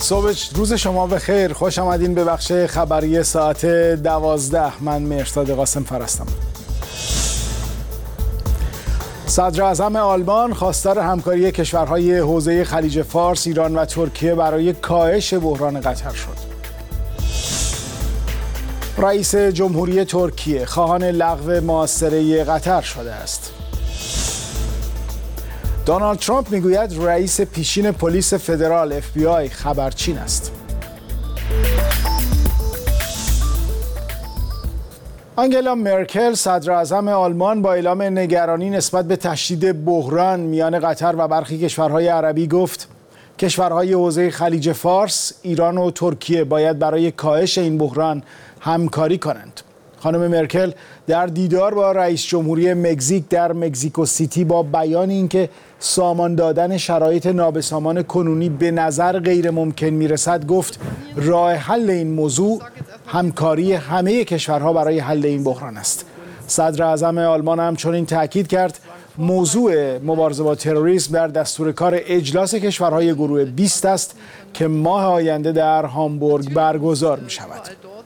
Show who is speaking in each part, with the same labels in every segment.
Speaker 1: صبح روز شما بخیر. خوش آمدین به بخش خبری ساعت 12. من مهرزاد قاسم فرستم. صدر اعظم آلمان خواستار همکاری کشورهای حوزه خلیج فارس، ایران و ترکیه برای کاهش بحران قطر شد. رئیس جمهوری ترکیه خواهان لغو محاصره قطر شده است. دونالد ترامپ میگوید رئیس پیشین پلیس فدرال FBI خبرچین است. آنگلا مرکل صدر اعظم آلمان با اعلام نگرانی نسبت به تشدید بحران میان قطر و برخی کشورهای عربی گفت کشورهای حوزه خلیج فارس، ایران و ترکیه باید برای کاهش این بحران همکاری کنند. خانم مرکل در دیدار با رئیس جمهوری مکزیک در مکزیکو سیتی با بیان اینکه سامان دادن شرایط نابسامان کنونی به نظر غیر ممکن میرسد گفت راه حل این موضوع همکاری همه کشورها برای حل این بحران است. صدر اعظم آلمان همچنین تاکید کرد موضوع مبارزه با تروریسم در دستور کار اجلاس کشورهای گروه 20 است که ماه آینده در هامبورگ برگزار می شود.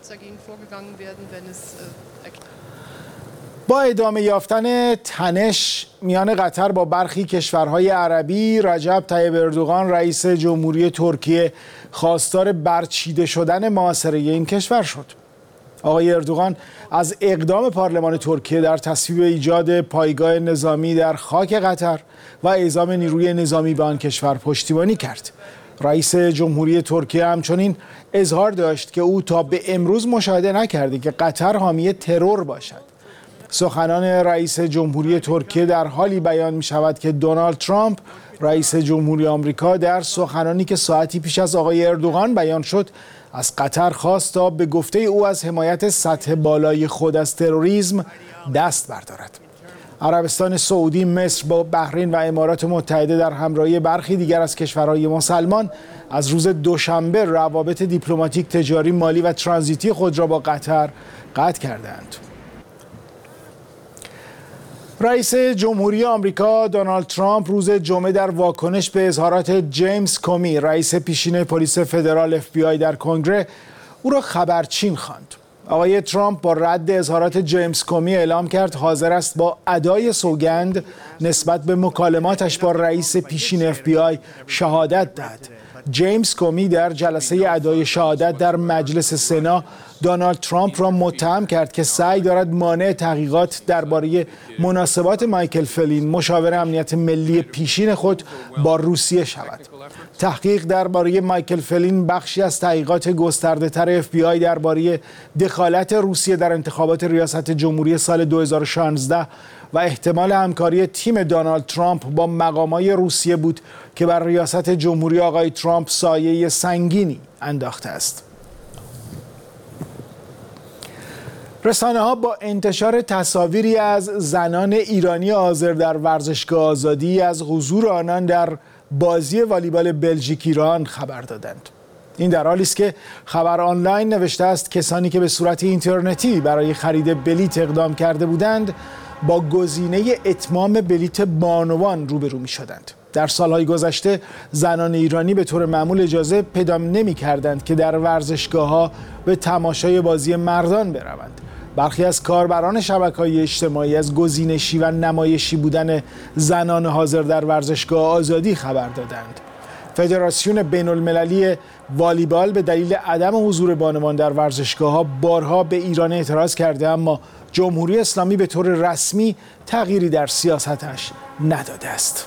Speaker 1: با ادامه یافتن تنش میان قطر با برخی کشورهای عربی، رجب طیب اردوغان رئیس جمهوری ترکیه خواستار برچیده شدن محاصره این کشور شد. آقای اردوغان از اقدام پارلمان ترکیه در تصویب ایجاد پایگاه نظامی در خاک قطر و اعزام نیروی نظامی به آن کشور پشتیبانی کرد. رئیس جمهوری ترکیه همچنین اظهار داشت که او تا به امروز مشاهده نکرده که قطر حامی ترور باشد. سخنان رئیس جمهوری ترکیه در حالی بیان می شود که دونالد ترامپ رئیس جمهوری آمریکا در سخنانی که ساعتی پیش از آقای اردوغان بیان شد از قطر خواست تا به گفته او از حمایت سطح بالای خود از تروریسم دست بردارد. عربستان سعودی، مصر با بحرین و امارات متحده در همراهی برخی دیگر از کشورهای مسلمان از روز دوشنبه روابط دیپلماتیک، تجاری، مالی و ترانزیتی خود را با قطر قطع کردند. رئیس جمهوری آمریکا دونالد ترامپ روز جمعه در واکنش به اظهارات جیمز کومی رئیس پیشین پلیس فدرال FBI در کنگره او را خبرچین خواند. آقای ترامپ با رد اظهارات جیمز کومی اعلام کرد حاضر است با ادای سوگند نسبت به مکالماتش با رئیس پیشین FBI شهادت دهد. جیمز کومی در جلسه ادای شهادت در مجلس سنا دونالد ترامپ را متهم کرد که سعی دارد مانع تحقیقات درباره مناسبات مایکل فلین مشاور امنیت ملی پیشین خود با روسیه شود. تحقیق درباره مایکل فلین بخشی از تحقیقات گسترده‌تر FBI درباره دخالت روسیه در انتخابات ریاست جمهوری سال 2016 و احتمال همکاری تیم دونالد ترامپ با مقامات روسیه بود که بر ریاست جمهوری آقای ترامپ سایه سنگینی انداخته است. رسانه‌ها با انتشار تصاویری از زنان ایرانی حاضر در ورزشگاه آزادی از حضور آنان در بازی والیبال بلژیک ایران خبر دادند. این در حالی است که خبر آنلاین نوشته است کسانی که به صورت اینترنتی برای خرید بلیت اقدام کرده بودند با گزینه اتمام بلیت بانوان روبرو می‌شدند. در سالهای گذشته زنان ایرانی به طور معمول اجازه پیدا نمی‌کردند که در ورزشگاه‌ها به تماشای بازی مردان بروند. برخی از کاربران شبکه‌های اجتماعی از گزینشی و نمایشی بودن زنان حاضر در ورزشگاه آزادی خبر دادند. فدراسیون بین‌المللی والیبال به دلیل عدم حضور بانوان در ورزشگاه‌ها بارها به ایران اعتراض کرده، اما جمهوری اسلامی به طور رسمی تغییری در سیاستش نداده است.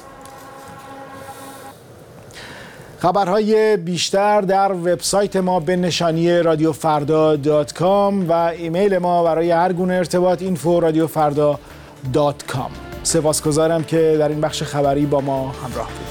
Speaker 1: خبرهای بیشتر در وبسایت ما به نشانی radiofrda.com و ایمیل ما برای هر گونه ارتباط info@radiofarda.com. سپاسگزارم که در این بخش خبری با ما همراه بودید.